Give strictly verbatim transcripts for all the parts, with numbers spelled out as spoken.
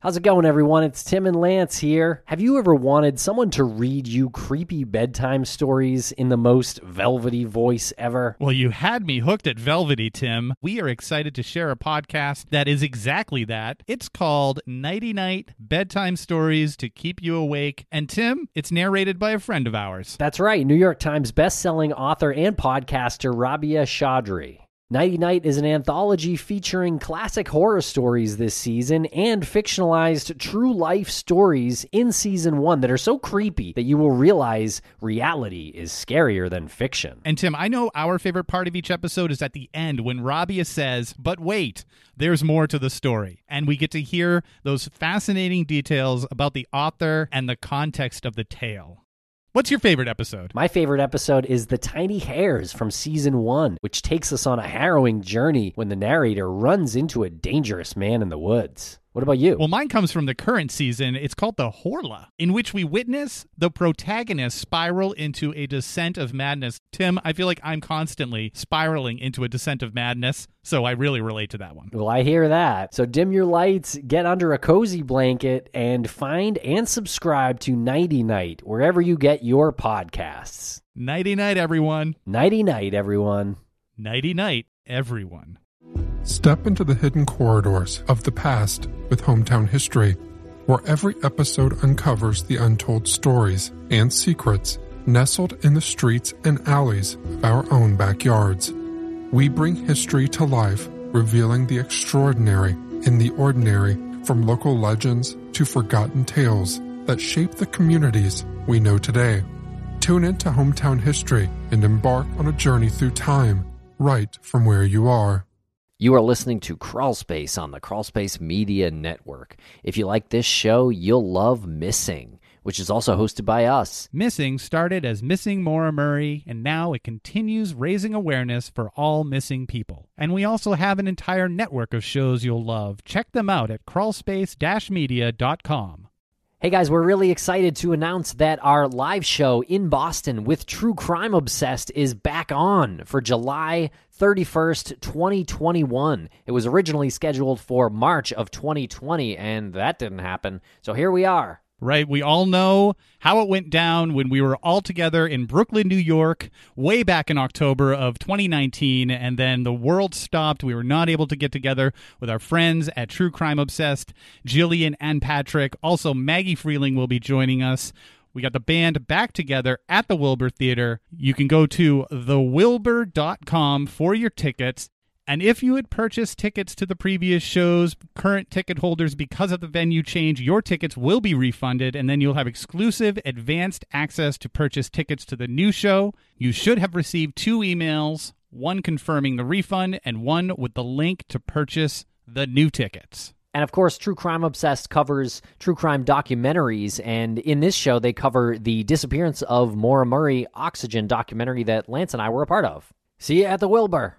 How's it going, everyone? It's Tim and Lance here. Have you ever wanted someone to read you creepy bedtime stories in the most velvety voice ever? Well, you had me hooked at velvety, Tim. We are excited to share a podcast that is exactly that. It's called Nighty Night Bedtime Stories to Keep You Awake. And Tim, it's narrated by a friend of ours. That's right, New York Times bestselling author and podcaster Rabia Chaudry. Nighty Night is an anthology featuring classic horror stories this season and fictionalized true-life stories in season one that are so creepy that you will realize reality is scarier than fiction. And Tim, I know our favorite part of each episode is at the end when Rabia says, but wait, there's more to the story. And we get to hear those fascinating details about the author and the context of the tale. What's your favorite episode? My favorite episode is The Tiny Hairs from season one, which takes us on a harrowing journey when the narrator runs into a dangerous man in the woods. What about you? Well, mine comes from the current season. It's called The Horla, in which we witness the protagonist spiral into a descent of madness. Tim, I feel like I'm constantly spiraling into a descent of madness, so I really relate to that one. Well, I hear that. So dim your lights, get under a cozy blanket, and find and subscribe to Nighty Night, wherever you get your podcasts. Nighty night, everyone. Nighty night, everyone. Nighty night, everyone. Step into the hidden corridors of the past with Hometown History, where every episode uncovers the untold stories and secrets nestled in the streets and alleys of our own backyards. We bring history to life, revealing the extraordinary in the ordinary, from local legends to forgotten tales that shape the communities we know today. Tune into Hometown History and embark on a journey through time, right from where you are. You are listening to Crawlspace on the Crawlspace Media Network. If you like this show, you'll love Missing, which is also hosted by us. Missing started as Missing Maura Murray, and now it continues raising awareness for all missing people. And we also have an entire network of shows you'll love. Check them out at crawlspace dash media dot com. Hey guys, we're really excited to announce that our live show in Boston with True Crime Obsessed is back on for July thirty-first, twenty twenty-one. It was originally scheduled for March of twenty twenty, and that didn't happen. So here we are. Right, we all know how it went down when we were all together in Brooklyn, New York, way back in October of twenty nineteen, and then the world stopped. We were not able to get together with our friends at True Crime Obsessed, Jillian and Patrick. Also, Maggie Freeling will be joining us. We got the band back together at the Wilbur Theater. You can go to the wilbur dot com for your tickets. And if you had purchased tickets to the previous shows, current ticket holders, because of the venue change, your tickets will be refunded, and then you'll have exclusive advanced access to purchase tickets to the new show. You should have received two emails, one confirming the refund and one with the link to purchase the new tickets. And of course, True Crime Obsessed covers true crime documentaries, and in this show, they cover the disappearance of Maura Murray Oxygen documentary that Lance and I were a part of. See you at the Wilbur.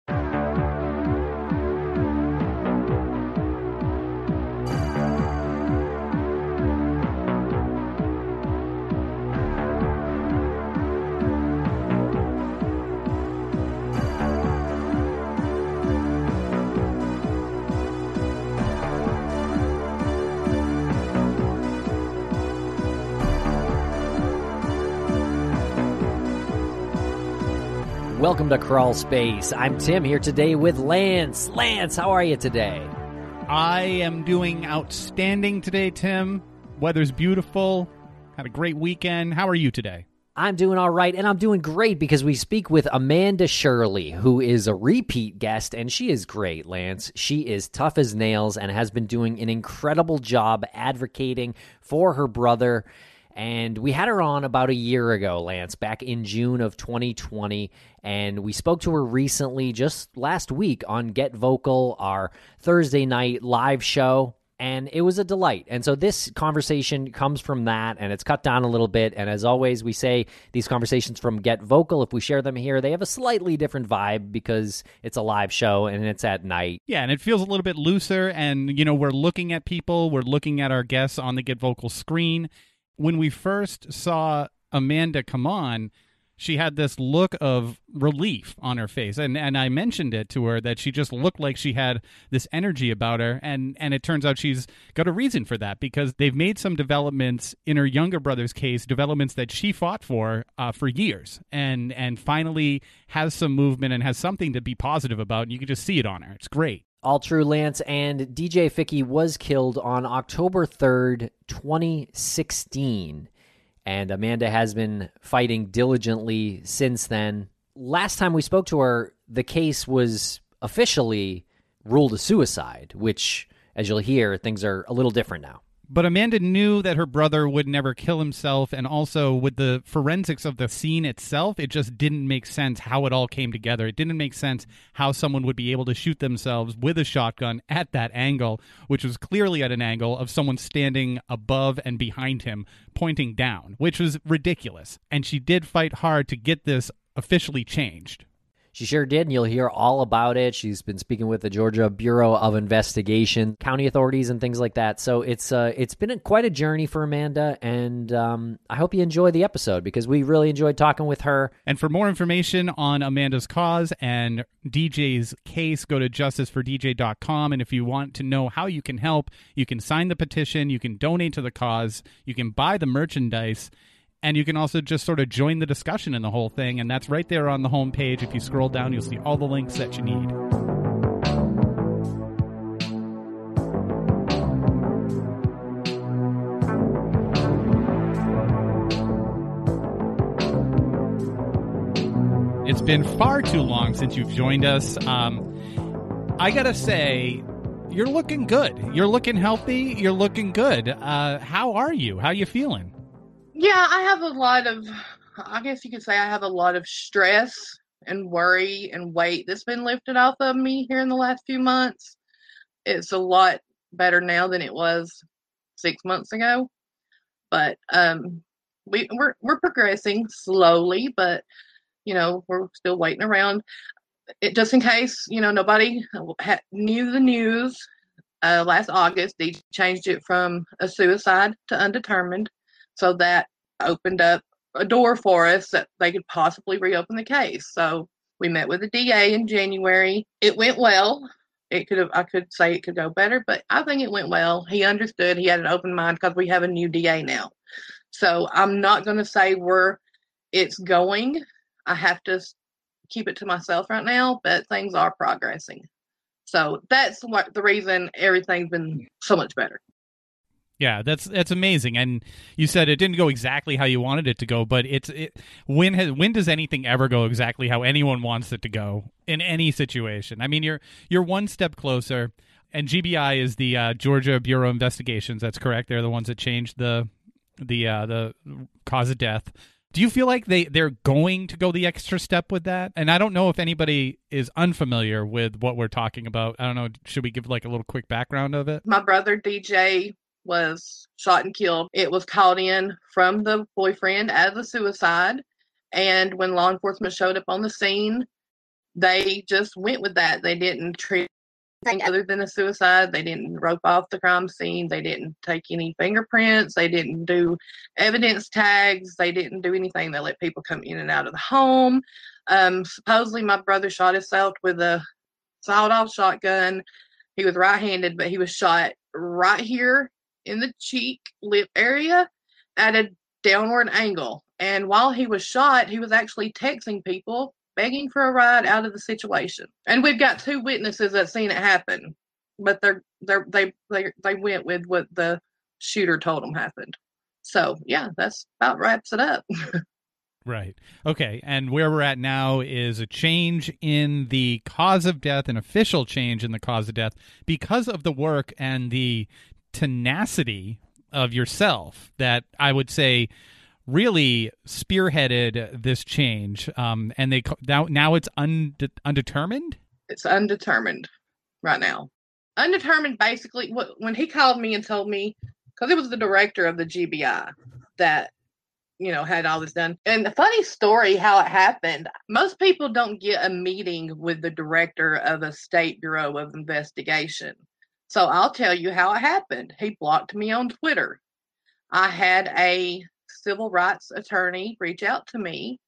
Welcome to Crawl Space. I'm Tim here today with Lance. Lance, how are you today? I am doing outstanding today, Tim. Weather's beautiful. Had a great weekend. How are you today? I'm doing all right, and I'm doing great because we speak with Amanda Shirley, who is a repeat guest, and she is great, Lance. She is tough as nails and has been doing an incredible job advocating for her brother. And we had her on about a year ago, Lance, back in June of twenty twenty, and we spoke to her recently, just last week, on Get Vocal, our Thursday night live show, and it was a delight. And so this conversation comes from that, and it's cut down a little bit, and as always, we say these conversations from Get Vocal, if we share them here, they have a slightly different vibe because it's a live show and it's at night. Yeah, and it feels a little bit looser, and, you know, we're looking at people, we're looking at our guests on the Get Vocal screen. When we first saw Amanda come on, she had this look of relief on her face. And and I mentioned it to her that she just looked like she had this energy about her. And, and it turns out she's got a reason for that, because they've made some developments in her younger brother's case, developments that she fought for uh, for years, and, and finally has some movement and has something to be positive about. And you can just see it on her. It's great. All true, Lance. And D J Ficky was killed on October third, twenty sixteen. And Amanda has been fighting diligently since then. Last time we spoke to her, the case was officially ruled a suicide, which, as you'll hear, things are a little different now. But Amanda knew that her brother would never kill himself, and also with the forensics of the scene itself, it just didn't make sense how it all came together. It didn't make sense how someone would be able to shoot themselves with a shotgun at that angle, which was clearly at an angle of someone standing above and behind him, pointing down, which was ridiculous. And she did fight hard to get this officially changed. She sure did, and you'll hear all about it. She's been speaking with the Georgia Bureau of Investigation, county authorities, and things like that. So it's uh, it's been a, quite a journey for Amanda, and um, I hope you enjoy the episode, because we really enjoyed talking with her. And for more information on Amanda's cause and D J's case, go to justice for d j dot com. And if you want to know how you can help, you can sign the petition, you can donate to the cause, you can buy the merchandise, and you can also just sort of join the discussion in the whole thing. And that's right there on the homepage. If you scroll down, you'll see all the links that you need. It's been far too long since you've joined us. Um, I gotta say, you're looking good. You're looking healthy. You're looking good. Uh, how are you? How are you feeling? Yeah, I have a lot of, I guess you could say I have a lot of stress and worry and weight that's been lifted off of me here in the last few months. It's a lot better now than it was six months ago. But um, we, we're we're progressing slowly, but, you know, we're still waiting around. It, just in case, you know, nobody ha- knew the news, uh, last August, they changed it from a suicide to undetermined. So that opened up a door for us that they could possibly reopen the case. So we met with the D A in January. It went well. It could have, I could say it could go better, but I think it went well. He understood. He had an open mind because we have a new D A now. So I'm not going to say where it's going. I have to keep it to myself right now, but things are progressing. So that's what the reason everything's been so much better. Yeah, that's that's amazing. And you said it didn't go exactly how you wanted it to go, but it's it, when has when does anything ever go exactly how anyone wants it to go in any situation? I mean, you're you're one step closer, and G B I is the uh, Georgia Bureau of Investigations. That's correct. They're the ones that changed the the uh, the cause of death. Do you feel like they, they're going to go the extra step with that? And I don't know if anybody is unfamiliar with what we're talking about. I don't know. Should we give like a little quick background of it? My brother, D J, was shot and killed. It was called in from the boyfriend as a suicide. And when law enforcement showed up on the scene, they just went with that. They didn't treat anything other than a suicide. They didn't rope off the crime scene. They didn't take any fingerprints. They didn't do evidence tags. They didn't do anything. They let people come in and out of the home. Um, supposedly my brother shot himself with a sawed-off shotgun. He was right-handed, but he was shot right here in the cheek lip area at a downward angle. And while he was shot, he was actually texting people, begging for a ride out of the situation. And we've got two witnesses that seen it happen, but they're, they're, they they they went with what the shooter told them happened. So yeah, that's about wraps it up. Right. Okay. And where we're at now is a change in the cause of death, an official change in the cause of death, because of the work and the tenacity of yourself that I would say really spearheaded this change. Um, and they now now it's unde- undetermined. It's undetermined right now. Undetermined, basically. When he called me and told me, because it was the director of the G B I that, you know, had all this done. And the funny story how it happened, most people don't get a meeting with the director of a state bureau of investigation. So I'll tell you how it happened. He blocked me on Twitter. I had a civil rights attorney reach out to me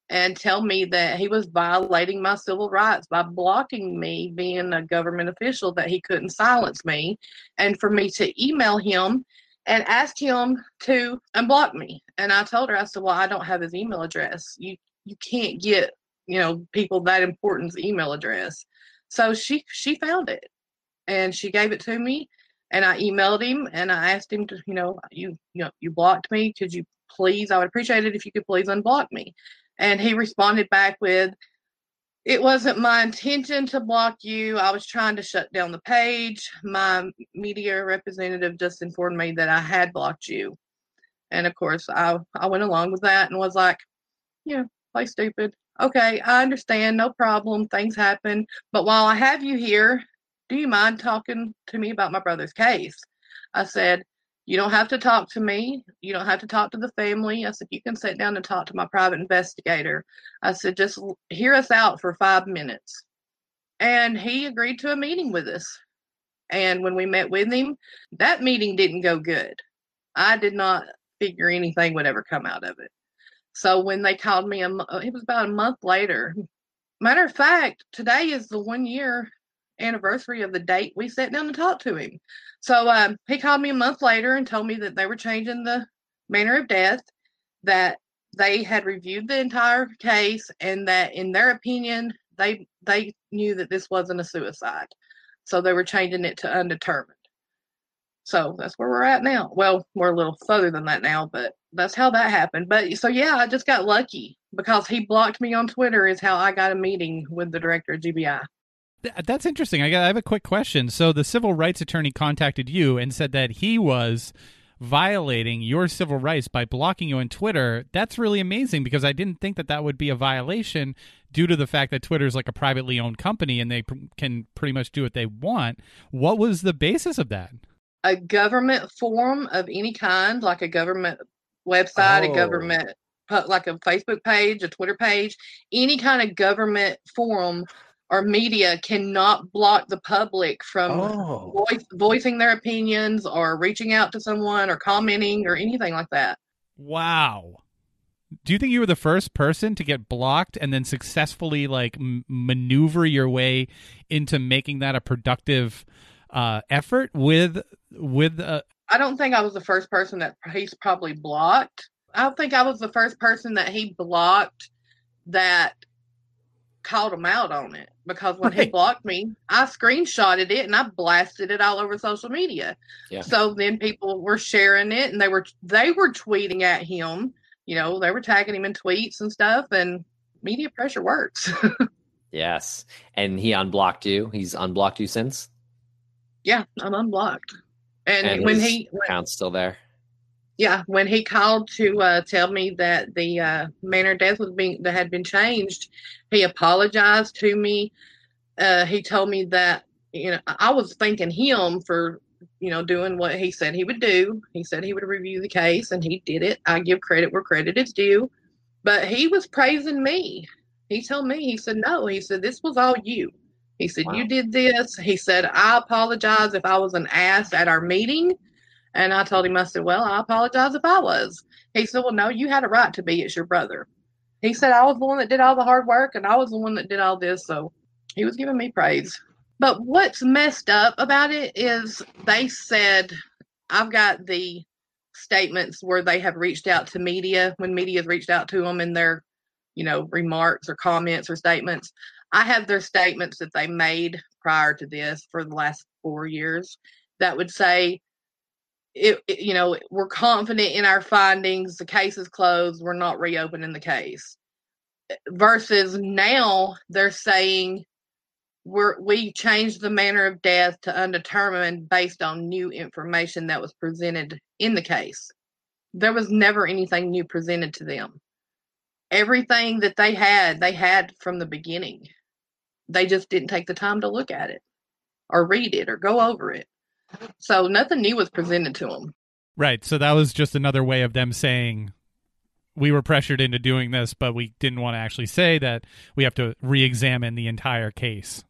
and tell me that he was violating my civil rights by blocking me, being a government official, that he couldn't silence me, and for me to email him and ask him to unblock me. And I told her, I said, well, I don't have his email address. You you can't get, you know, people that important's email address. So she she found it, and she gave it to me, and I emailed him, and I asked him to, you know, you you know, you blocked me. Could you please, I would appreciate it if you could please unblock me. And he responded back with, it wasn't my intention to block you. I was trying to shut down the page. My media representative just informed me that I had blocked you. And of course, I, I went along with that and was like, yeah, play stupid. Okay, I understand. No problem. Things happen. But while I have you here, do you mind talking to me about my brother's case? I said, you don't have to talk to me. You don't have to talk to the family. I said, you can sit down and talk to my private investigator. I said, just hear us out for five minutes. And he agreed to a meeting with us. And when we met with him, that meeting didn't go good. I did not figure anything would ever come out of it. So when they called me, a, it was about a month later. Matter of fact, today is the one year anniversary of the date we sat down to talk to him. So um, he called me a month later and told me that they were changing the manner of death, that they had reviewed the entire case, and that in their opinion, they they knew that this wasn't a suicide. So they were changing it to undetermined. So that's where we're at now. Well, we're a little further than that now, but that's how that happened. But so, yeah, I just got lucky because he blocked me on Twitter is how I got a meeting with the director of G B I. That's interesting. I, got, I have a quick question. So the civil rights attorney contacted you and said that he was violating your civil rights by blocking you on Twitter. That's really amazing because I didn't think that that would be a violation due to the fact that Twitter is like a privately owned company and they pr- can pretty much do what they want. What was the basis of that? A government forum of any kind, like a government website, Oh. a government, like a Facebook page, a Twitter page, any kind of government forum or media cannot block the public from Oh. voice, voicing their opinions or reaching out to someone or commenting or anything like that. Wow. Do you think you were the first person to get blocked and then successfully like m- maneuver your way into making that a productive uh, effort with with? Uh... I don't think I was the first person that he's probably blocked. I don't think I was the first person that he blocked that called him out on it, because when Right. he blocked me, I screenshotted it and I blasted it all over social media. Yeah. So then people were sharing it and they were they were tweeting at him. You know, they were tagging him in tweets and stuff, and media pressure works. Yes. And he unblocked you. He's unblocked you since? Yeah, I'm unblocked. And, And when his he when, account's still there? yeah, when he called to uh, tell me that the uh, manner of death was being that had been changed, he apologized to me. Uh, he told me that, you know, I was thanking him for, you know, doing what he said he would do. He said he would review the case, and he did it. I give credit where credit is due. But he was praising me. He told me, he said, no, he said, this was all you. He said, Wow. you did this. He said, I apologize if I was an ass at our meeting. And I told him, I said, well, I apologize if I was. He said, well, no, you had a right to be. It's your brother. He said, I was the one that did all the hard work, and I was the one that did all this. So he was giving me praise. But what's messed up about it is they said, I've got the statements where they have reached out to media, when media has reached out to them in their, you know, remarks or comments or statements. I have their statements that they made prior to this for the last four years that would say, it, it, you know, we're confident in our findings. The case is closed. We're not reopening the case. Versus now they're saying we're, we changed the manner of death to undetermined based on new information that was presented in the case. There was never anything new presented to them. Everything that they had, they had from the beginning. They just didn't take the time to look at it or read it or go over it. So nothing new was presented to them. Right. So that was just another way of them saying we were pressured into doing this, but we didn't want to actually say that we have to re-examine the entire case.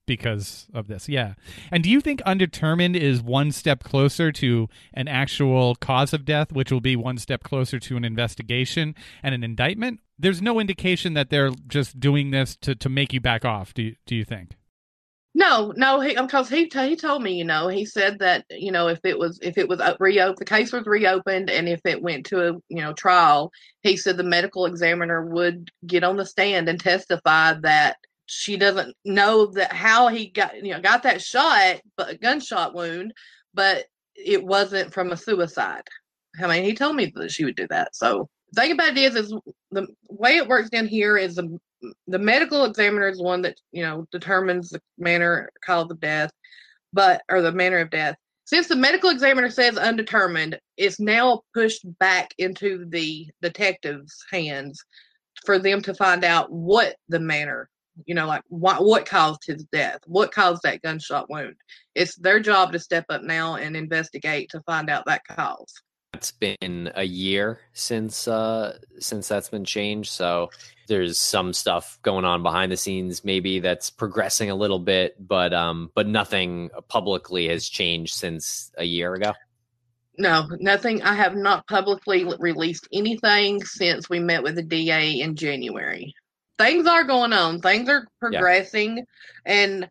because of this. Yeah. And do you think undetermined is one step closer to an actual cause of death, which will be one step closer to an investigation and an indictment? There's no indication that they're just doing this to, to make you back off, do you, do you think? No, no, he because he t- he told me, you know, he said that, you know, if it was if it was reopened, the case was reopened, and if it went to a you know trial, he said the medical examiner would get on the stand and testify that she doesn't know that how he got you know got that shot, but a gunshot wound, but it wasn't from a suicide. I mean, he told me that she would do that. So the thing about it is, is the way it works down here is the the medical examiner is the one that, you know, determines the manner, cause of death, but, or the manner of death. Since the medical examiner says undetermined, it's now pushed back into the detective's hands for them to find out what the manner, you know, like what, what caused his death, what caused that gunshot wound. It's their job to step up now and investigate to find out that cause. It's been a year since uh, since that's been changed, so there's some stuff going on behind the scenes, maybe that's progressing a little bit, but um, but nothing publicly has changed since a year ago. No, nothing. I have not publicly released anything since we met with the D A in January. Things are going on. Things are progressing, yeah. and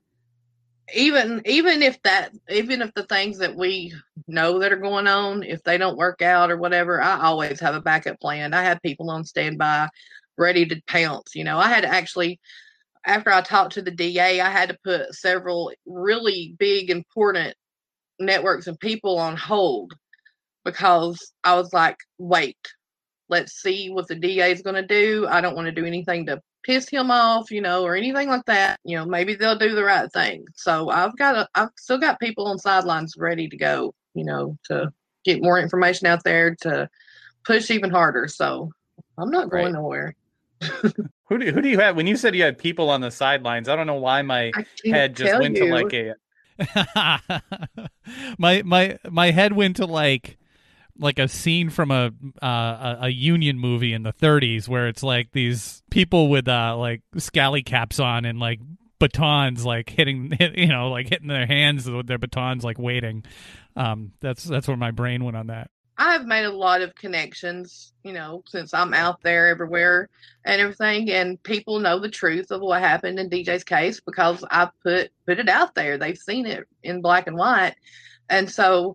even even if that, even if the things that we know that are going on, if they don't work out or whatever, I always have a backup plan. I have people on standby, ready to pounce. You know, I had to actually, after I talked to the D A, I had to put several really big, important networks and people on hold because I was like, wait, let's see what the D A is going to do. I don't want to do anything to piss him off, you know, or anything like that. You know, maybe they'll do the right thing. So I've got, a, I've still got people on sidelines ready to go, you know, to get more information out there to push even harder. So I'm not going right. nowhere. Who do who do you have? When you said you had people on the sidelines, I don't know why my head just went you. to like a. my my my head went to like like a scene from a uh, a Union movie in the thirties where it's like these people with uh like scally caps on and like batons like hitting hit, you know like hitting their hands with their batons like waiting. Um, that's that's where my brain went on that. I have made a lot of connections, you know, since I'm out there everywhere and everything, and people know the truth of what happened in D J's case because I put put it out there. They've seen it in black and white. And so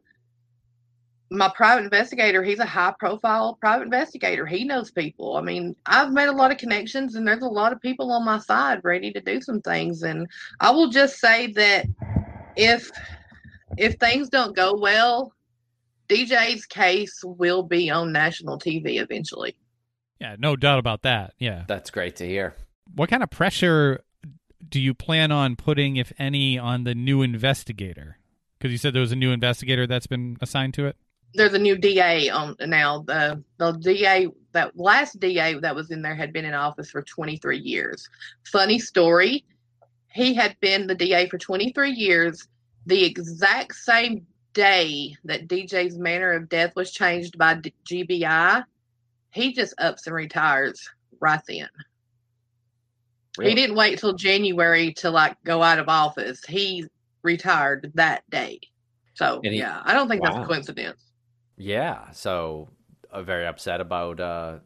my private investigator, he's a high profile private investigator. He knows people. I mean, I've made a lot of connections, and there's a lot of people on my side ready to do some things. And I will just say that if if things don't go well, D J's case will be on national T V eventually. Yeah, no doubt about that. Yeah. That's great to hear. What kind of pressure do you plan on putting, if any, on the new investigator? Because you said there was a new investigator that's been assigned to it? There's a new D A on now. The the D A, that last D A that was in there had been in office for twenty-three years. Funny story. He had been the D A for twenty-three years. The exact same day that D J's manner of death was changed by G B I, he just ups and retires right then. Really? He didn't wait till January to like go out of office. He retired that day. So he, yeah, I don't think wow. that's a coincidence. Yeah. So uh, very upset about uh,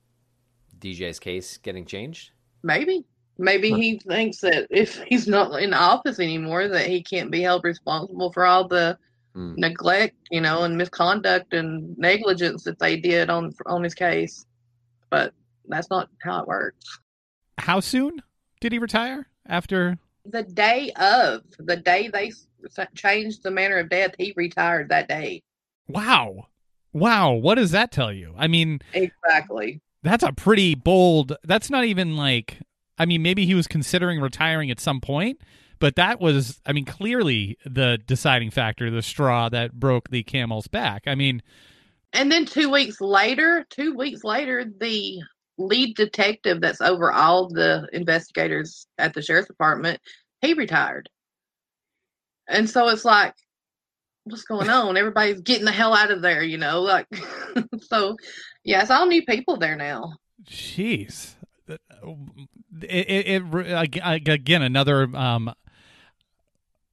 D J's case getting changed? Maybe. Maybe huh. he thinks that if he's not in office anymore, that he can't be held responsible for all the Mm. neglect, you know, and misconduct and negligence that they did on on his case. But that's not how it works. How soon did he retire? After the day of the day they changed the manner of death, he retired that day. Wow. Wow. What does that tell you? I mean, exactly. That's a pretty bold. That's not even like, I mean, maybe he was considering retiring at some point. But that was, I mean, clearly the deciding factor, the straw that broke the camel's back. I mean. And then two weeks later, two weeks later, the lead detective that's over all the investigators at the sheriff's department, he retired. And so it's like, what's going on? Everybody's getting the hell out of there, you know? Like, so, yeah, it's all new people there now. Jeez. It, it, it again, another um,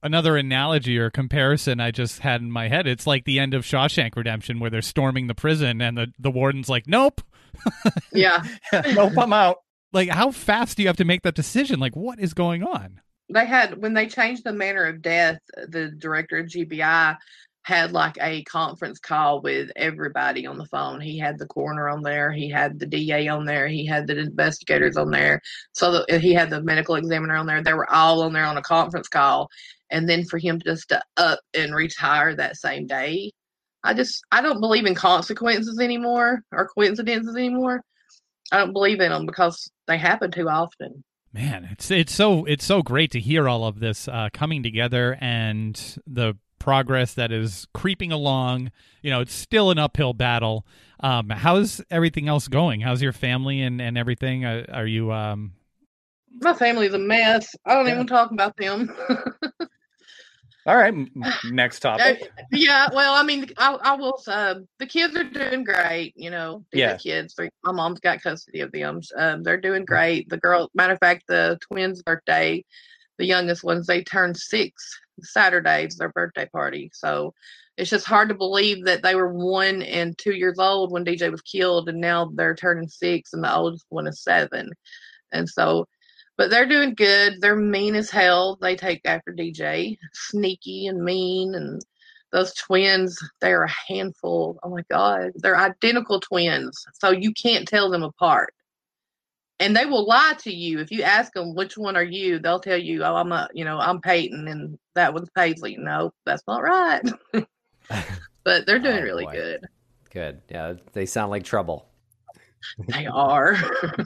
another analogy or comparison I just had in my head. It's like the end of Shawshank Redemption where they're storming the prison and the, the warden's like, nope. Yeah. Nope, I'm out. Like, how fast do you have to make that decision? Like, what is going on? They had, when they changed the manner of death, the director of G B I had like a conference call with everybody on the phone. He had the coroner on there. He had the D A on there. He had the investigators on there. So the, he had the medical examiner on there. They were all on there on a conference call. And then for him just to up and retire that same day, I just, I don't believe in consequences anymore or coincidences anymore. I don't believe in them because they happen too often. Man, it's it's so it's so great to hear all of this uh, coming together and the progress that is creeping along. You know, it's still an uphill battle. Um, how's everything else going? How's your family and, and everything? Uh, are you? Um... My family's a mess. I don't yeah. even talk about them. All right, next topic. Uh, yeah, well, I mean, I, I will say the kids are doing great. You know, these yeah. are kids. My mom's got custody of them. Um, they're doing great. The girl, matter of fact, the twins' birthday, the youngest ones, they turned six Saturday. It's their birthday party. So it's just hard to believe that they were one and two years old when D J was killed, and now they're turning six, and the oldest one is seven. And so. But they're doing good. They're mean as hell. They take after D J. Sneaky and mean. And those twins, they're a handful. Oh, my God. They're identical twins. So you can't tell them apart. And they will lie to you. If you ask them, which one are you, they'll tell you, oh, I'm a, you know, I'm Peyton, and that one's Paisley. No, that's not right. But they're doing oh, really boy. good. Good. Yeah, they sound like trouble. They are.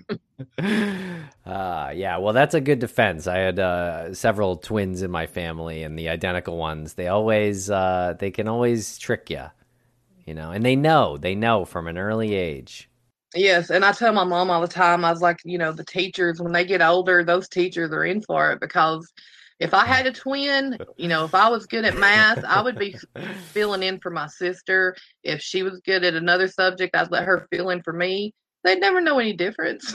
uh, yeah, well, that's a good defense. I had uh, several twins in my family, and the identical ones, they always, uh, they can always trick you, you know, and they know, they know from an early age. Yes, and I tell my mom all the time, I was like, you know, the teachers, when they get older, those teachers are in for it, because if I had a twin, you know, if I was good at math, I would be filling in for my sister. If she was good at another subject, I'd let her fill in for me. They'd never know any difference.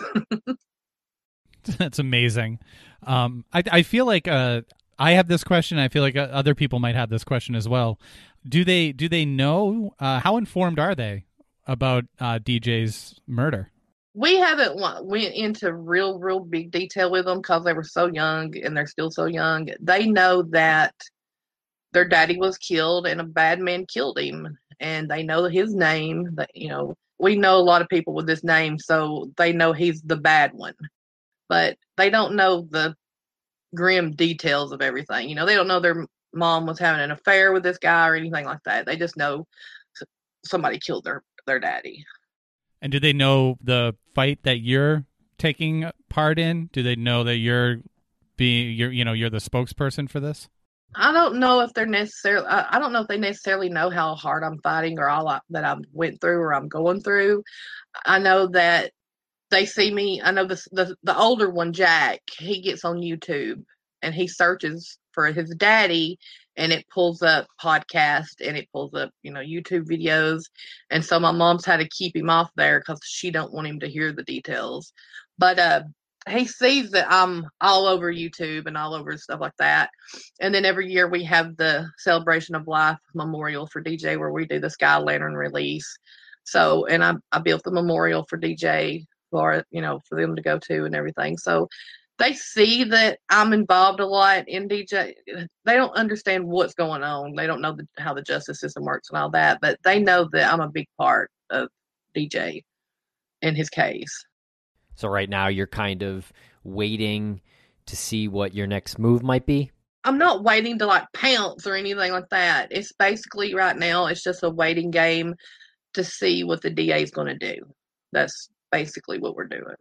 That's amazing. Um, I, I feel like uh, I have this question. I feel like uh, other people might have this question as well. Do they do they know, uh, how informed are they about uh, D J's murder? We haven't went into real, real big detail with them because they were so young, and they're still so young. They know that their daddy was killed and a bad man killed him, and they know his name. That, you know, we know a lot of people with this name, so they know he's the bad one. But they don't know the grim details of everything. You know, they don't know their mom was having an affair with this guy or anything like that. They just know somebody killed their, their daddy. And do they know the fight that you're taking part in? Do they know that you're being, you're, you know, you're the spokesperson for this? I don't know if they're necessarily, I, I don't know if they necessarily know how hard I'm fighting or all I, that I went through or I'm going through. I know that they see me. I know the, the, the older one, Jack, he gets on YouTube and he searches for his daddy, and it pulls up podcast and it pulls up, you know, YouTube videos. And so my mom's had to keep him off there because she don't want him to hear the details. But uh, he sees that I'm all over YouTube and all over stuff like that. And then every year we have the Celebration of Life memorial for D J where we do the Sky Lantern release. So, and I, I built the memorial for D J for, you know, for them to go to and everything. So they see that I'm involved a lot in D J. They don't understand what's going on. They don't know the, how the justice system works and all that, but they know that I'm a big part of D J in his case. So right now you're kind of waiting to see what your next move might be? I'm not waiting to like pounce or anything like that. It's basically right now, it's just a waiting game to see what the D A is going to do. That's basically what we're doing.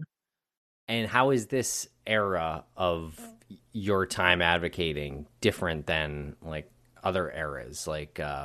And how is this era of your time advocating different than like other eras? Like, uh,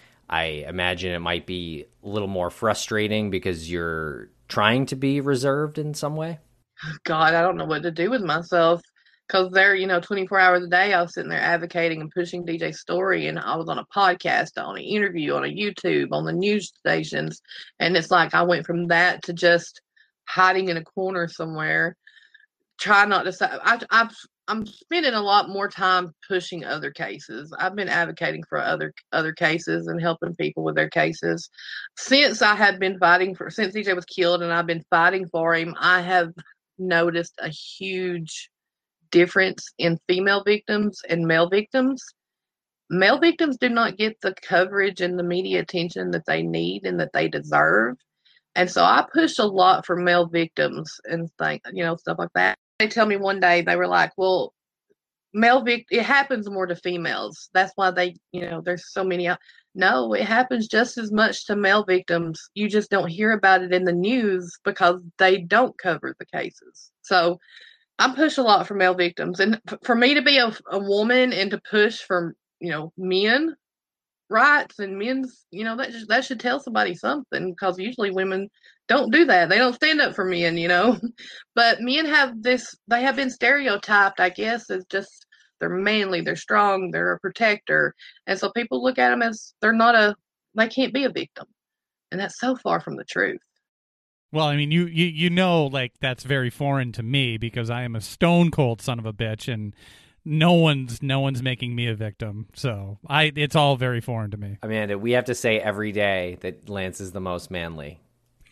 I imagine it might be a little more frustrating because you're trying to be reserved in some way. God, I don't know what to do with myself because they're, you know, twenty-four hours a day. I was sitting there advocating and pushing D J's story, and I was on a podcast, on an interview, on a YouTube, on the news stations. And it's like I went from that to just hiding in a corner somewhere, try not to say. I, I've I'm spending a lot more time pushing other cases. I've been advocating for other other cases and helping people with their cases. Since I have been fighting for, since D J was killed and I've been fighting for him, I have noticed a huge difference in female victims and male victims. Male victims do not get the coverage and the media attention that they need and that they deserve. And so I push a lot for male victims and think, you know, stuff like that. They tell me one day, they were like, well, male vict, it happens more to females. That's why they, you know, there's so many. No, it happens just as much to male victims. You just don't hear about it in the news because they don't cover the cases. So I push a lot for male victims. And for me to be a, a woman and to push for, you know, men rights and men's, you know, that just, that should tell somebody something, because usually women don't do that. They don't stand up for men, you know. But men have this, they have been stereotyped, I guess, as just they're manly, they're strong, they're a protector. And so people look at them as they're not a, they can't be a victim. And that's so far from the truth. Well, I mean, you, you, you know, like, that's very foreign to me because I am a stone cold son of a bitch, and no one's no one's making me a victim. So I it's all very foreign to me. Amanda, we have to say every day that Lance is the most manly.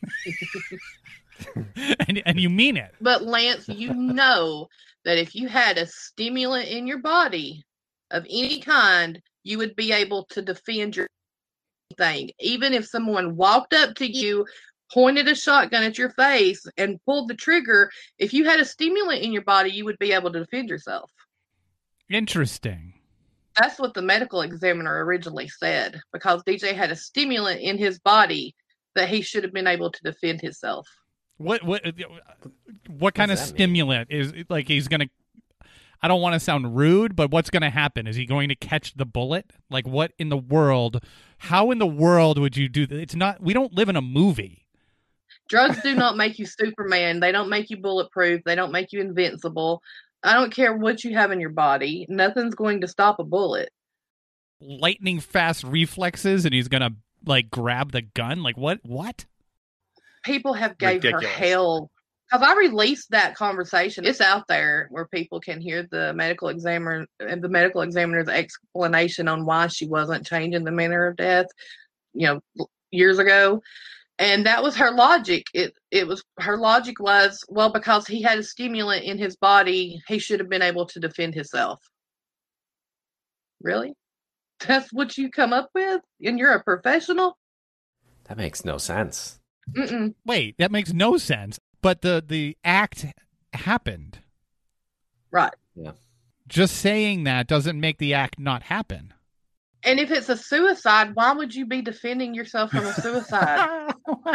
and and you mean it. But Lance, you know that if you had a stimulant in your body of any kind, you would be able to defend your thing. Even if someone walked up to you, pointed a shotgun at your face, and pulled the trigger, if you had a stimulant in your body, you would be able to defend yourself. Interesting. That's what the medical examiner originally said, because D J had a stimulant in his body that he should have been able to defend himself. What what what kind of stimulant mean? Is like he's going to, I don't want to sound rude, but what's going to happen? Is he going to catch the bullet? Like, what in the world? How in the world would you do that? It's not, we don't live in a movie. Drugs do not make you Superman. They don't make you bulletproof. They don't make you invincible. I don't care what you have in your body. Nothing's going to stop a bullet. Lightning fast reflexes, and he's going to, like, grab the gun? Like, what? What? People have gave Ridiculous. her hell. Have I released that conversation? It's out there where people can hear the medical examiner and the medical examiner's explanation on why she wasn't changing the manner of death, you know, years ago. And that was her logic. It it was her logic was, well, because he had a stimulant in his body, he should have been able to defend himself. Really? That's what you come up with? And you're a professional? That makes no sense. Mm-mm. Wait, that makes no sense. But the, the act happened. Right. Yeah. Just saying that doesn't make the act not happen. And if it's a suicide, why would you be defending yourself from a suicide?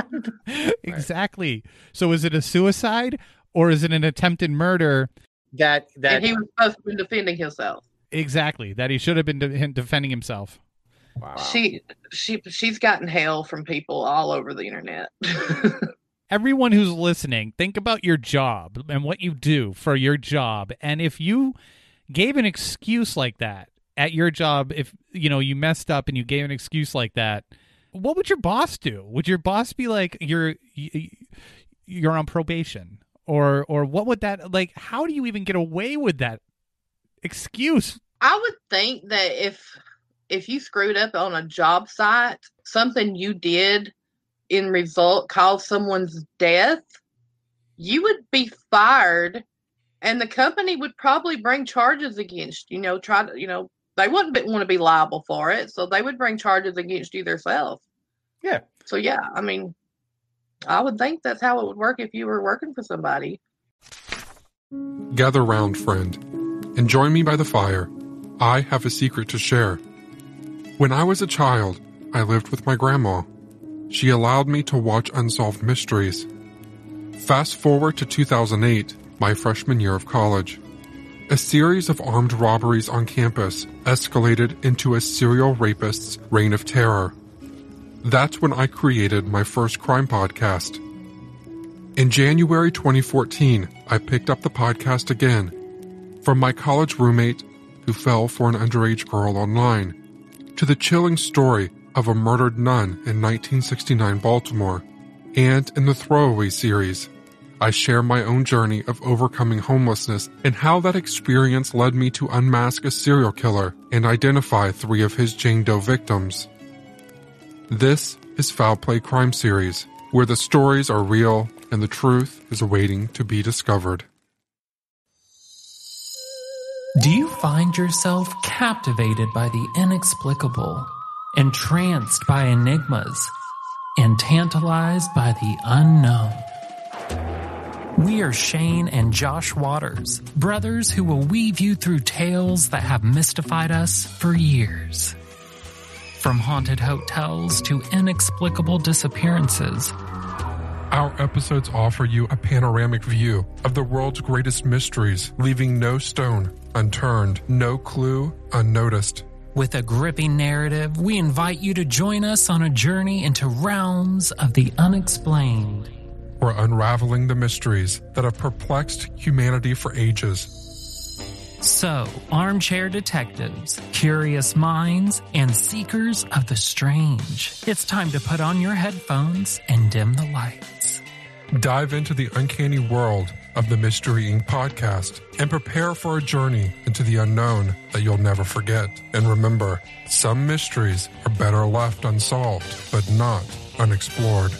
Exactly. So is it a suicide or is it an attempted murder? That that and he was supposed to be defending himself. Exactly. That he should have been de- defending himself. Wow. She she she's gotten hell from people all over the internet. Everyone who's listening, think about your job and what you do for your job. And if you gave an excuse like that at your job, if you know you messed up and you gave an excuse like that, what would your boss do? Would your boss be like, you're you're on probation? Or or what would that, like, how do you even get away with that excuse? I would think that if if you screwed up on a job site, something you did in result caused someone's death, you would be fired, and the company would probably bring charges against you. You know, try to, you know, they wouldn't want to be liable for it, so they would bring charges against you themselves. Yeah. So yeah, I mean, I would think that's how it would work if you were working for somebody. Gather round, friend, and join me by the fire. I have a secret to share. When I was a child, I lived with my grandma. She allowed me to watch unsolved mysteries. Fast forward to two thousand eight, my freshman year of college. A series of armed robberies on campus escalated into a serial rapist's reign of terror. That's when I created my first crime podcast. In January twenty fourteen, I picked up the podcast again. From my college roommate who fell for an underage girl online, to the chilling story of a murdered nun in nineteen sixty-nine Baltimore, and in the Throwaway series, I share my own journey of overcoming homelessness and how that experience led me to unmask a serial killer and identify three of his Jane Doe victims. This is Foul Play Crime Series, where the stories are real and the truth is waiting to be discovered. Do you find yourself captivated by the inexplicable, entranced by enigmas, and tantalized by the unknown? We are Shane and Josh Waters, brothers who will weave you through tales that have mystified us for years. From haunted hotels to inexplicable disappearances, our episodes offer you a panoramic view of the world's greatest mysteries, leaving no stone unturned, no clue unnoticed. With a gripping narrative, we invite you to join us on a journey into realms of the unexplained. We're unraveling the mysteries that have perplexed humanity for ages. So, armchair detectives, curious minds, and seekers of the strange, it's time to put on your headphones and dim the lights. Dive into the uncanny world of the Mystery Incorporated podcast and prepare for a journey into the unknown that you'll never forget. And remember, some mysteries are better left unsolved, but not unexplored.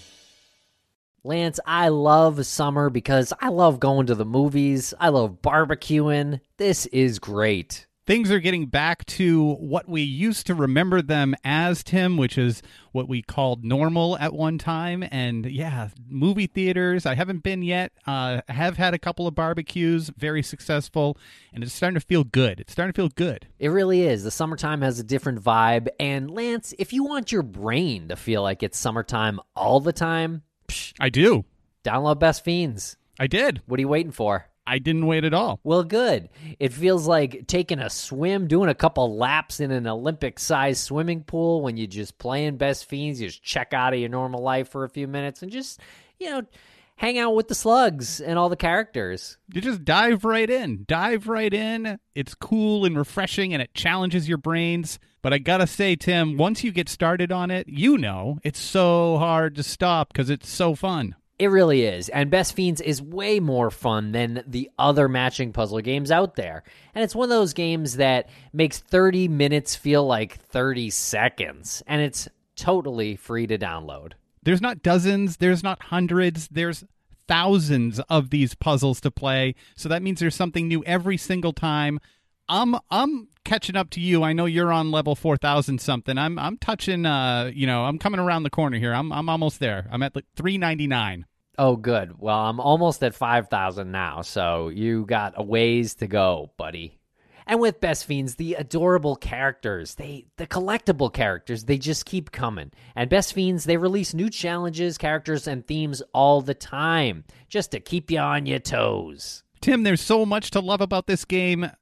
Lance, I love summer because I love going to the movies. I love barbecuing. This is great. Things are getting back to what we used to remember them as, Tim, which is what we called normal at one time. And yeah, movie theaters, I haven't been yet. Uh, I have had a couple of barbecues, very successful, and it's starting to feel good. It's starting to feel good. It really is. The summertime has a different vibe. And Lance, if you want your brain to feel like it's summertime all the time, psh, I do. Download Best Fiends. I did. What are you waiting for? I didn't wait at all. Well, good. It feels like taking a swim, doing a couple laps in an Olympic-sized swimming pool when you're just playing Best Fiends. You just check out of your normal life for a few minutes and just, you know, hang out with the slugs and all the characters. You just dive right in. Dive right in. It's cool and refreshing, and it challenges your brains. But I gotta say, Tim, once you get started on it, you know, it's so hard to stop because it's so fun. It really is, and Best Fiends is way more fun than the other matching puzzle games out there. And it's one of those games that makes thirty minutes feel like thirty seconds, and it's totally free to download. There's not dozens, there's not hundreds, there's thousands of these puzzles to play, so that means there's something new every single time. I'm I'm catching up to you. I know you're on level four thousand something. I'm I'm touching uh, you know, I'm coming around the corner here. I'm I'm almost there. I'm at like three ninety-nine. Oh, good. Well, I'm almost at five thousand now, so you got a ways to go, buddy. And with Best Fiends, the adorable characters, they the collectible characters, they just keep coming. And Best Fiends, they release new challenges, characters, and themes all the time, just to keep you on your toes. Tim, there's so much to love about this game.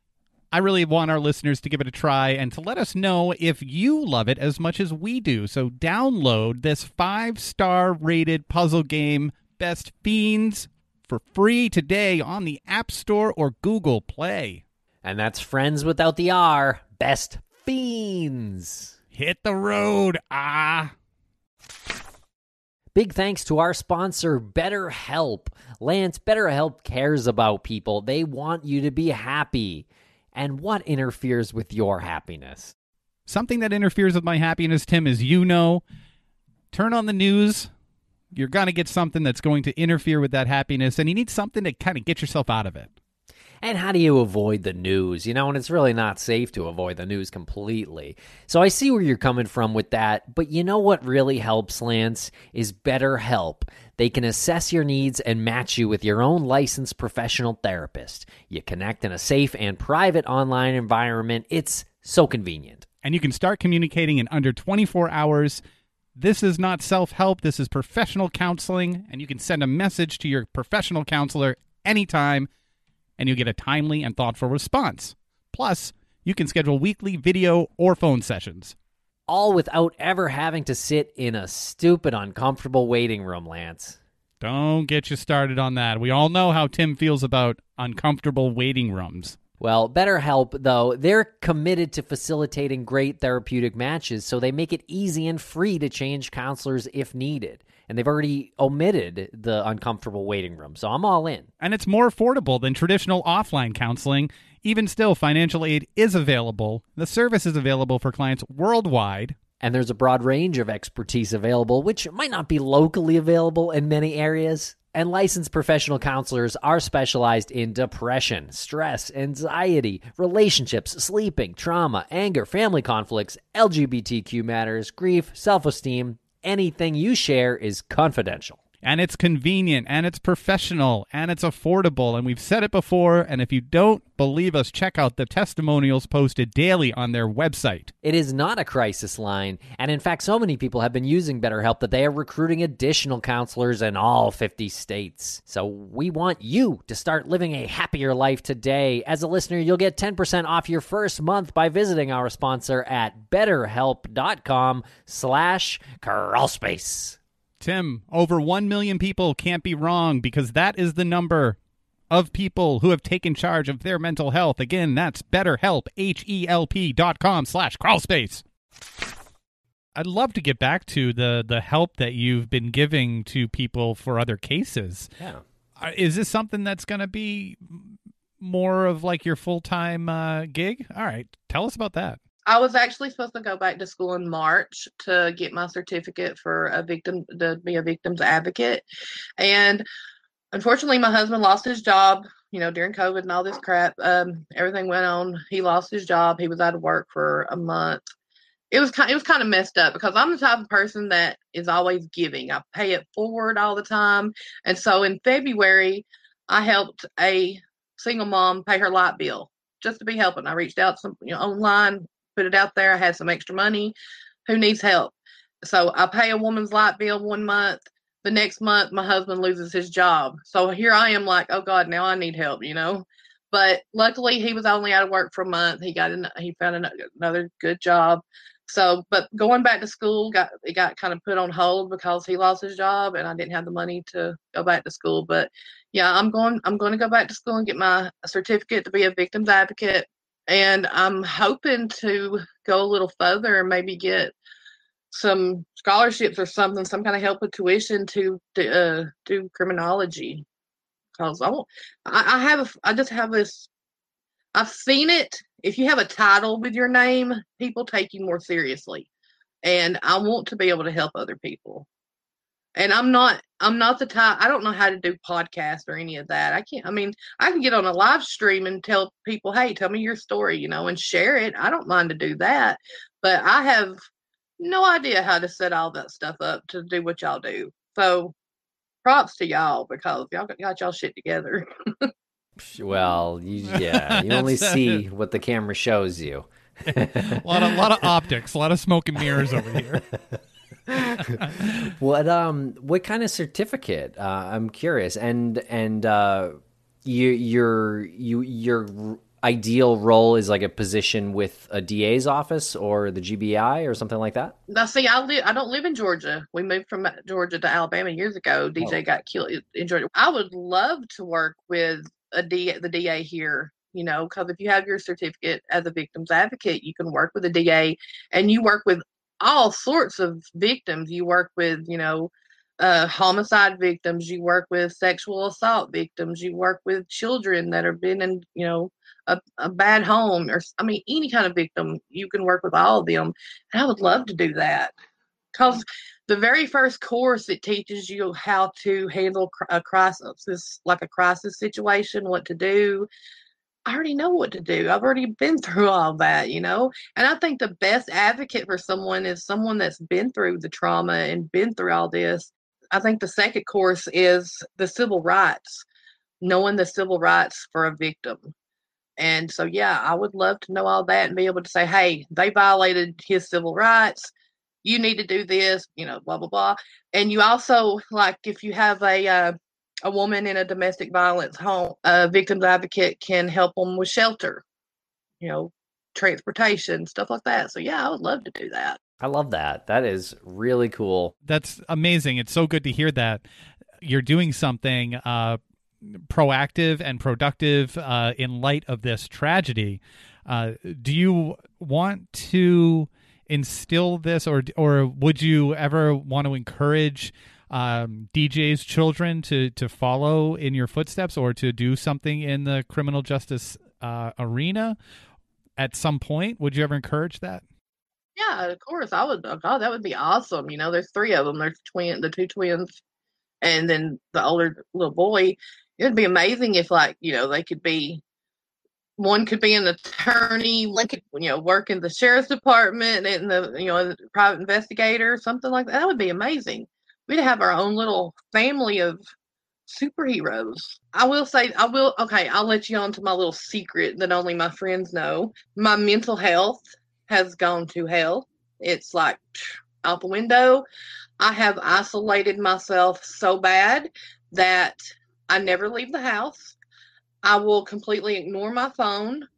I really want our listeners to give it a try and to let us know if you love it as much as we do. So download this five-star rated puzzle game, Best Fiends, for free today on the App Store or Google Play. And that's friends without the R, Best Fiends. Hit the road, ah. Big thanks to our sponsor, BetterHelp. Lance, BetterHelp cares about people. They want you to be happy. And what interferes with your happiness? Something that interferes with my happiness, Tim, is, you know, turn on the news. You're going to get something that's going to interfere with that happiness, and you need something to kind of get yourself out of it. And how do you avoid the news? You know, and it's really not safe to avoid the news completely. So I see where you're coming from with that, but you know what really helps, Lance, is BetterHelp. They can assess your needs and match you with your own licensed professional therapist. You connect in a safe and private online environment. It's so convenient. And you can start communicating in under twenty-four hours. This is not self-help. This is professional counseling, and you can send a message to your professional counselor anytime, and you'll get a timely and thoughtful response. Plus, you can schedule weekly video or phone sessions. All without ever having to sit in a stupid, uncomfortable waiting room, Lance. Don't get you started on that. We all know how Tim feels about uncomfortable waiting rooms. Well, BetterHelp, though, they're committed to facilitating great therapeutic matches, so they make it easy and free to change counselors if needed. And they've already omitted the uncomfortable waiting room, so I'm all in. And it's more affordable than traditional offline counseling. Even still, financial aid is available. The service is available for clients worldwide. And there's a broad range of expertise available, which might not be locally available in many areas. And licensed professional counselors are specialized in depression, stress, anxiety, relationships, sleeping, trauma, anger, family conflicts, L G B T Q matters, grief, self-esteem. Anything you share is confidential. And it's convenient, and it's professional, and it's affordable. And we've said it before, and if you don't believe us, check out the testimonials posted daily on their website. It is not a crisis line, and in fact, so many people have been using BetterHelp that they are recruiting additional counselors in all fifty states. So we want you to start living a happier life today. As a listener, you'll get ten percent off your first month by visiting our sponsor at betterhelp.com slash crawlspace. Tim, over one million people can't be wrong because that is the number of people who have taken charge of their mental health. Again, that's BetterHelp, H-E-L-P dot com slash crawlspace. I'd love to get back to the, the help that you've been giving to people for other cases. Yeah. Is this something that's going to be more of like your full-time uh, gig? All right. Tell us about that. I was actually supposed to go back to school in March to get my certificate for a victim, to be a victim's advocate. And unfortunately, my husband lost his job, you know, during COVID and all this crap. Um, everything went on. He lost his job. He was out of work for a month. It was kind, it was kind of messed up because I'm the type of person that is always giving. I pay it forward all the time. And so in February, I helped a single mom pay her light bill just to be helping. I reached out some, you know, online, put it out there. I had some extra money. Who needs help? So I pay a woman's light bill one month. The next month, my husband loses his job. So here I am like, oh God, now I need help, you know? But luckily he was only out of work for a month. He got in, he found another good job. So, but going back to school got, it got kind of put on hold because he lost his job and I didn't have the money to go back to school. But yeah, I'm going, I'm going to go back to school and get my certificate to be a victim's advocate. And I'm hoping to go a little further and maybe get some scholarships or something, some kind of help with tuition to, to uh, do criminology. Because I, won't, I, I have, a, I just have this. I've seen it. If you have a title with your name, people take you more seriously, and I want to be able to help other people. And I'm not, I'm not the type, I don't know how to do podcasts or any of that. I can't, I mean, I can get on a live stream and tell people, hey, tell me your story, you know, and share it. I don't mind to do that, but I have no idea how to set all that stuff up to do what y'all do. So props to y'all because y'all got, got y'all shit together. Well, you, yeah, you only see what the camera shows you. a lot of, lot of optics, a lot of smoke and mirrors over here. What um what kind of certificate? Uh, I'm curious. And and uh, you your you your ideal role is like a position with a D A's office or the G B I or something like that. Now, see, I live. I don't live in Georgia. We moved from Georgia to Alabama years ago. D J oh. got killed in Georgia. I would love to work with a D A, the D A here. You know, because if you have your certificate as a victim's advocate, you can work with a D A, and you work with all sorts of victims. You work with, you know, uh, homicide victims. You work with sexual assault victims. You work with children that have been in, you know, a, a bad home, or I mean, any kind of victim. You can work with all of them, and I would love to do that because the very first course it teaches you how to handle a crisis, like a crisis situation, what to do. I already know what to do. I've already been through all that, you know? And I think the best advocate for someone is someone that's been through the trauma and been through all this. I think the second course is the civil rights, knowing the civil rights for a victim. And so, yeah, I would love to know all that and be able to say, hey, they violated his civil rights. You need to do this, you know, blah, blah, blah. And you also, like, if you have a, uh, a woman in a domestic violence home, a victim's advocate can help them with shelter, you know, transportation, stuff like that. So, yeah, I would love to do that. I love that. That is really cool. That's amazing. It's so good to hear that you're doing something, uh, proactive and productive uh, in light of this tragedy. Uh, do you want to instill this, or or would you ever want to encourage um, D J's children to, to follow in your footsteps or to do something in the criminal justice uh, arena at some point? Would you ever encourage that? Yeah, of course. I would. Oh, God, that would be awesome. You know, there's three of them. There's twin, the two twins, and then the older little boy. It'd be amazing if, like, you know, they could be, one could be an attorney, one could, you know, work in the sheriff's department and the, you know, private investigator, something like that. That would be amazing. We'd have our own little family of superheroes. I will say, I will, okay, I'll let you on to my little secret that only my friends know. My mental health has gone to hell. It's like out the window. I have isolated myself so bad that I never leave the house. I will completely ignore my phone.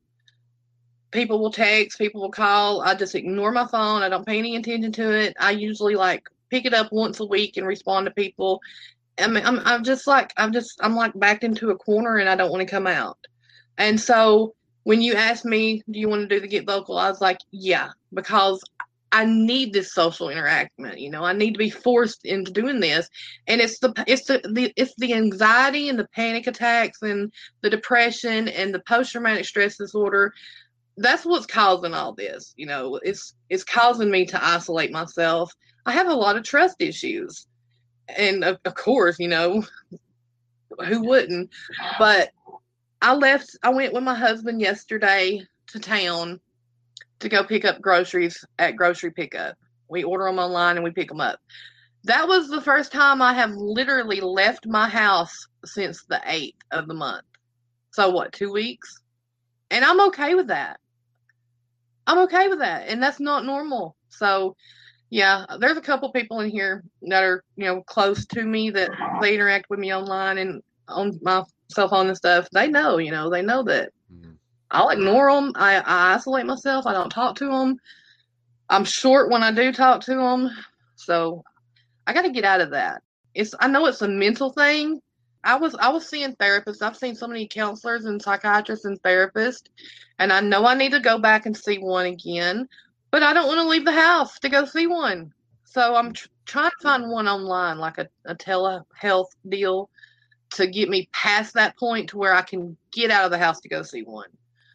People will text, people will call. I just ignore my phone. I don't pay any attention to it. I usually like pick it up once a week and respond to people. I mean, I'm, I'm just like, I'm just, I'm like backed into a corner and I don't want to come out. And so when you asked me, do you want to do the Get Vocal? I was like, yeah, because I need this social interaction. You know, I need to be forced into doing this. And it's the, it's the, the, it's the anxiety and the panic attacks and the depression and the post-traumatic stress disorder. That's what's causing all this. You know, it's, it's causing me to isolate myself. I have a lot of trust issues. And of, of course, you know, who wouldn't? But I left, I went with my husband yesterday to town to go pick up groceries at grocery pickup. We order them online and we pick them up. That was the first time I have literally left my house since the eighth of the month. So what, two weeks? And I'm okay with that. I'm okay with that. And that's not normal. So yeah, there's a couple people in here that are, you know, close to me that they interact with me online and on my cell phone and stuff. They know, you know, they know that mm-hmm. I'll ignore them. I, I isolate myself. I don't talk to them. I'm short when I do talk to them. So I got to get out of that. It's, I know it's a mental thing. I was, I was seeing therapists. I've seen so many counselors and psychiatrists and therapists, and I know I need to go back and see one again, but I don't want to leave the house to go see one. So I'm tr- trying to find one online, like a, a telehealth deal to get me past that point to where I can get out of the house to go see one.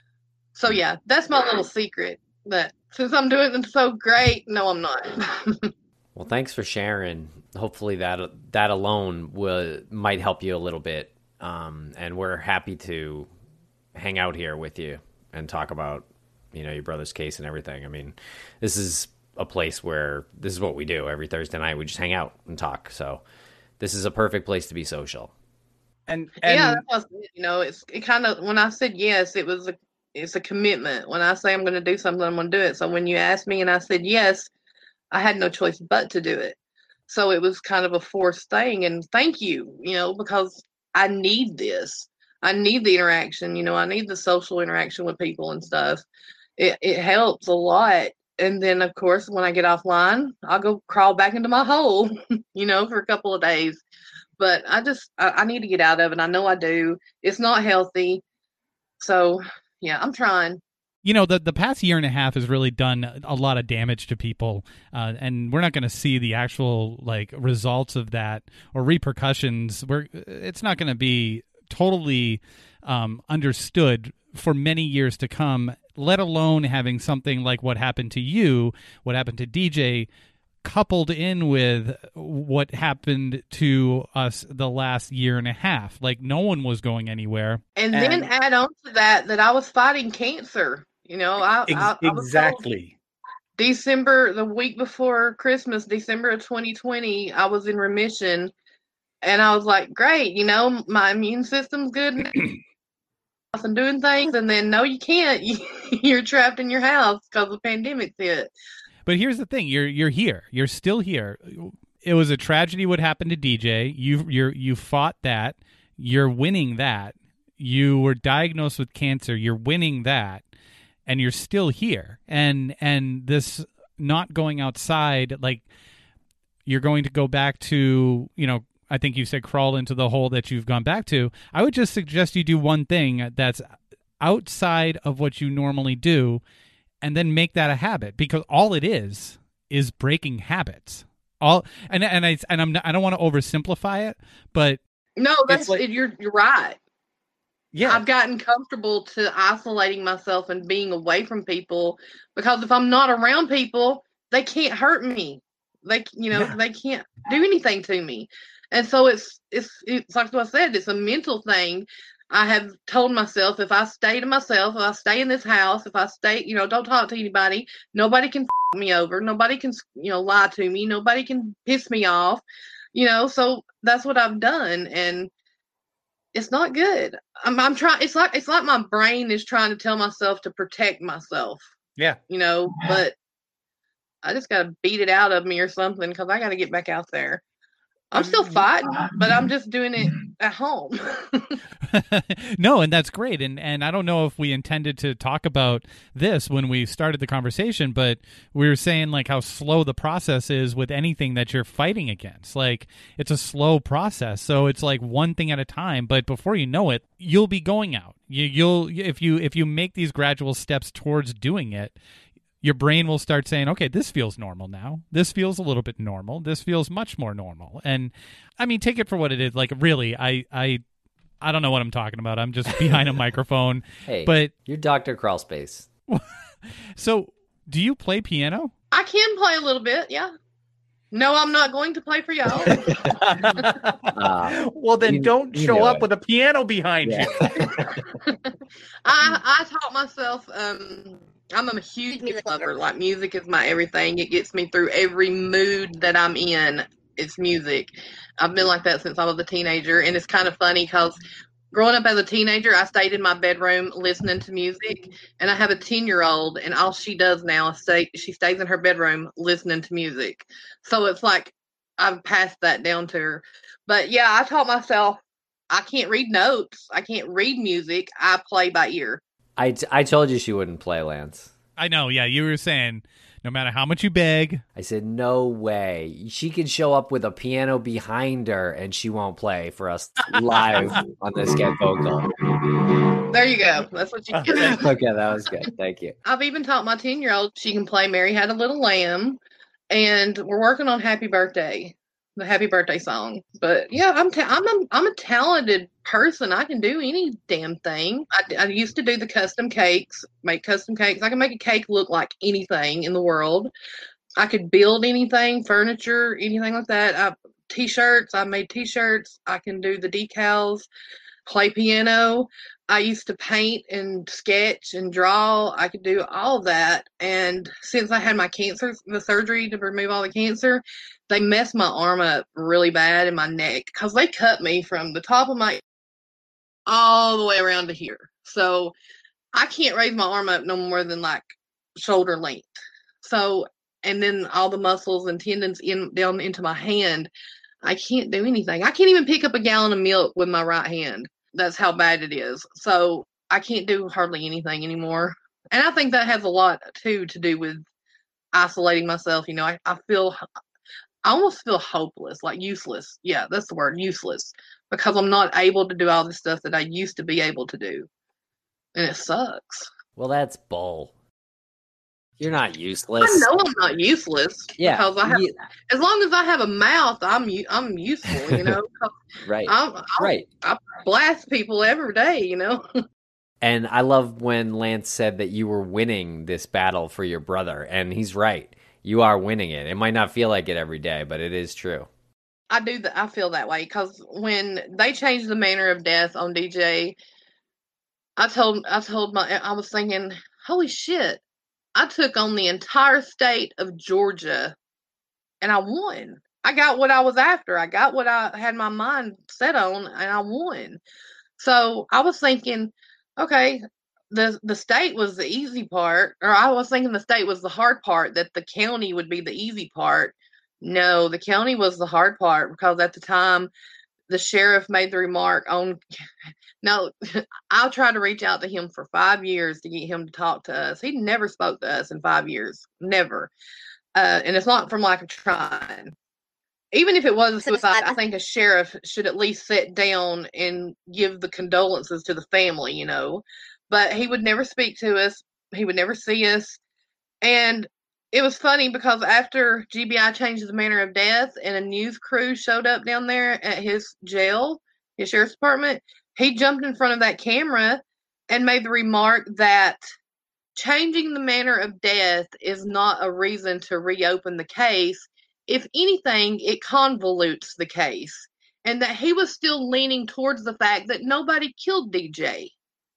So yeah, that's my little secret, that since I'm doing it so great, no, I'm not. Well, thanks for sharing. Hopefully that that alone will might help you a little bit. Um, and we're happy to hang out here with you and talk about, you know, your brother's case and everything. I mean, this is a place where this is what we do every Thursday night. We just hang out and talk. So this is a perfect place to be social. And, and yeah, that was, you know, it's it kind of, when I said yes, it was a, it's a commitment. When I say I'm going to do something, I'm going to do it. So when you asked me and I said yes, I had no choice but to do it. So it was kind of a forced thing. And thank you, you know, because I need this. I need the interaction, you know, I need the social interaction with people and stuff. It it helps a lot. And then, of course, when I get offline, I'll go crawl back into my hole, you know, for a couple of days. But I just, I, I need to get out of it. I know I do. It's not healthy. So, yeah, I'm trying. You know, the the past year and a half has really done a lot of damage to people, uh, and we're not going to see the actual like results of that or repercussions. We're it's not going to be totally um, understood for many years to come, let alone having something like what happened to you, what happened to D J, coupled in with what happened to us the last year and a half. Like, no one was going anywhere. And, and then add on to that, that I was fighting cancer. You know, I, ex- I, I was exactly. December, the week before Christmas, December of twenty twenty, I was in remission. And I was like, great, you know, my immune system's good. I'm doing things. And then, no, you can't. You're trapped in your house because the pandemic's hit. But here's the thing: you're you're here. You're still here. It was a tragedy what happened to D J. You you you fought that. You're winning that. You were diagnosed with cancer. You're winning that, and you're still here. And and this not going outside, like you're going to go back to, you know, I think you said crawl into the hole that you've gone back to. I would just suggest you do one thing that's outside of what you normally do, and then make that a habit, because all it is is breaking habits. All and and I and I'm not, I don't want to oversimplify it, but no, that's like, you're you're right. Yeah, I've gotten comfortable to isolating myself and being away from people, because if I'm not around people, they can't hurt me. They, you know, yeah. they can't do anything to me. And so it's, it's, it's like what I said, it's a mental thing. I have told myself, if I stay to myself, if I stay in this house, if I stay, you know, don't talk to anybody, nobody can f- me over. Nobody can, you know, lie to me. Nobody can piss me off, you know, so that's what I've done. And it's not good. I'm, I'm trying. It's like, it's like my brain is trying to tell myself to protect myself. Yeah. You know, but I just got to beat it out of me or something, because I got to get back out there. I'm still fighting, but I'm just doing it at home. No, and that's great. And and I don't know if we intended to talk about this when we started the conversation, but we were saying like how slow the process is with anything that you're fighting against. Like, it's a slow process. So it's like one thing at a time, but before you know it, you'll be going out. You, you'll if you if you make these gradual steps towards doing it, your brain will start saying, okay, this feels normal now. This feels a little bit normal. This feels much more normal. And I mean, take it for what it is. Like, really, I I, I don't know what I'm talking about. I'm just behind a microphone. Hey, but you're Doctor Crawlspace. So, do you play piano? I can play a little bit, yeah. No, I'm not going to play for y'all. uh, well, then you, don't you show up it. with a piano behind yeah. you. I I taught myself... Um, I'm a huge music lover. Like, music is my everything. It gets me through every mood that I'm in. It's music. I've been like that since I was a teenager. And it's kind of funny because growing up as a teenager, I stayed in my bedroom listening to music. And I have a ten-year-old, and all she does now is stay, she stays in her bedroom listening to music. So it's like I've passed that down to her. But, yeah, I taught myself I can't read notes. I can't read music. I play by ear. I, t- I told you she wouldn't play, Lance. I know, yeah. You were saying no matter how much you beg. I said, no way. She can show up with a piano behind her and she won't play for us live on this Get Vocal. There you go. That's what you get. Okay, that was good. Thank you. I've even taught my ten-year-old she can play Mary Had a Little Lamb, and we're working on Happy Birthday. The Happy Birthday song. But yeah, I'm ta- I'm a, I'm a talented person. I can do any damn thing. I, I used to do the custom cakes, make custom cakes. I can make a cake look like anything in the world. I could build anything, furniture, anything like that. I, t-shirts. I made t-shirts. I can do the decals, play piano. I used to paint and sketch and draw. I could do all of that. And since I had my cancer, the surgery to remove all the cancer, they messed my arm up really bad in my neck, because they cut me from the top of my all the way around to here. So I can't raise my arm up no more than like shoulder length. So, and then all the muscles and tendons in down into my hand, I can't do anything. I can't even pick up a gallon of milk with my right hand. That's how bad it is. So I can't do hardly anything anymore. And I think that has a lot too to do with isolating myself. You know, I, I feel, I almost feel hopeless, like useless. Yeah, that's the word, useless, because I'm not able to do all the stuff that I used to be able to do. And it sucks. Well, that's bull. You're not useless. I know I'm not useless. Yeah. Because I have, yeah. as long as I have a mouth, I'm I'm useful, you know. Right. I'm, I'm, right. I blast people every day, you know. And I love when Lance said that you were winning this battle for your brother, and he's right. You are winning it. It might not feel like it every day, but it is true. I do that. I feel that way, because when they changed the manner of death on D J, I told I told my I was thinking, holy shit. I took on the entire state of Georgia, and I won. I got what I was after. I got what I had my mind set on, and I won. So I was thinking, okay, the the state was the easy part, or I was thinking the state was the hard part, that the county would be the easy part. No, the county was the hard part, because at the time, the sheriff made the remark on, no, I tried to reach out to him for five years to get him to talk to us. He never spoke to us in five years. Never. Uh, and it's not from lack of trying. even if it was a suicide, I think a sheriff should at least sit down and give the condolences to the family, you know. But he would never speak to us. He would never see us. And it was funny because after G B I changed his manner of death and a news crew showed up down there at his jail, his sheriff's department, he jumped in front of that camera and made the remark that changing the manner of death is not a reason to reopen the case. If anything, it convolutes the case. And that he was still leaning towards the fact that nobody killed D J.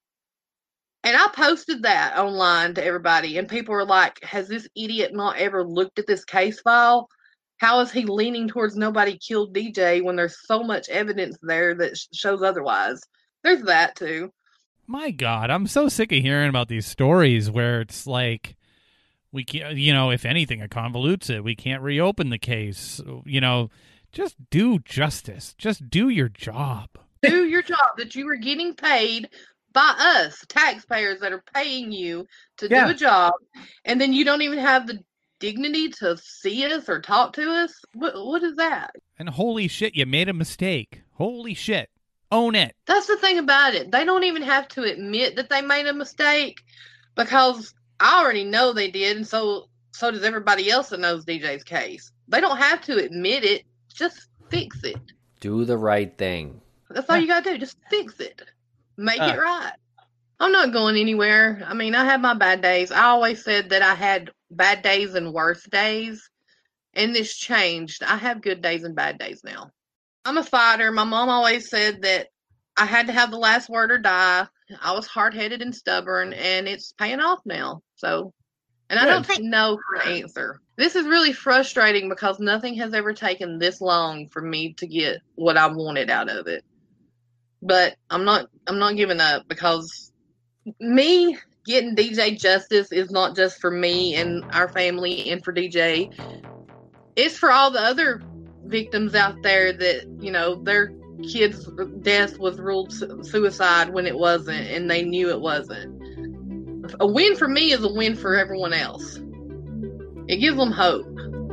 And I posted that online to everybody, and people were like, has this idiot not ever looked at this case file? How is he leaning towards nobody killed D J when there's so much evidence there that shows otherwise? There's that, too. My God, I'm so sick of hearing about these stories where it's like, we can't, you know, if anything, it convolutes it. We can't reopen the case. You know, just do justice. Just do your job. Do your job that you were getting paid by us, taxpayers that are paying you to yeah. do a job, and then you don't even have the dignity to see us or talk to us? What, what is that? And holy shit, you made a mistake. Holy shit. Own it. That's the thing about it. They don't even have to admit that they made a mistake because I already know they did, and so so does everybody else that knows D J's case. They don't have to admit it. Just fix it. Do the right thing. That's all you got to do. Just fix it. Make uh. it right. I'm not going anywhere. I mean, I have my bad days. I always said that I had bad days and worse days, and this changed. I have good days and bad days now. I'm a fighter. My mom always said that I had to have the last word or die. I was hard-headed and stubborn, and it's paying off now. So, and Good. I don't know for an answer. This is really frustrating because nothing has ever taken this long for me to get what I wanted out of it. But I'm not I'm not giving up because me getting D J justice is not just for me and our family and for D J. It's for all the other victims out there that, you know, their kid's death was ruled suicide when it wasn't, and they knew it wasn't. A win for me is a win for everyone else. It gives them hope.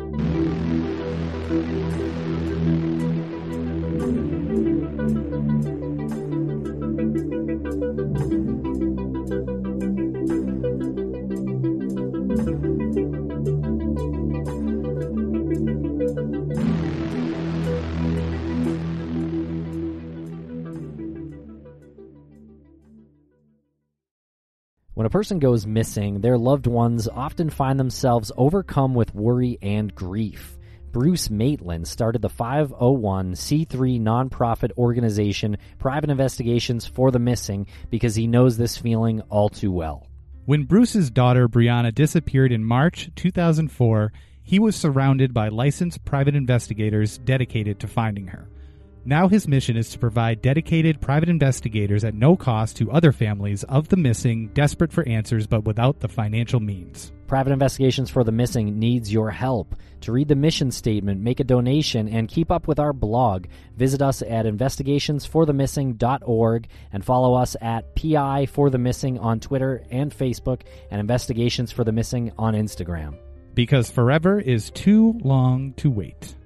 When a person goes missing, their loved ones often find themselves overcome with worry and grief. Bruce Maitland started the five oh one c three nonprofit organization Private Investigations for the Missing because he knows this feeling all too well. When Bruce's daughter Brianna disappeared in March two thousand four, he was surrounded by licensed private investigators dedicated to finding her. Now his mission is to provide dedicated private investigators at no cost to other families of the missing, desperate for answers but without the financial means. Private Investigations for the Missing needs your help. To read the mission statement, make a donation, and keep up with our blog, visit us at investigations for the missing dot org and follow us at P I for the Missing on Twitter and Facebook and Investigations for the Missing on Instagram. Because forever is too long to wait.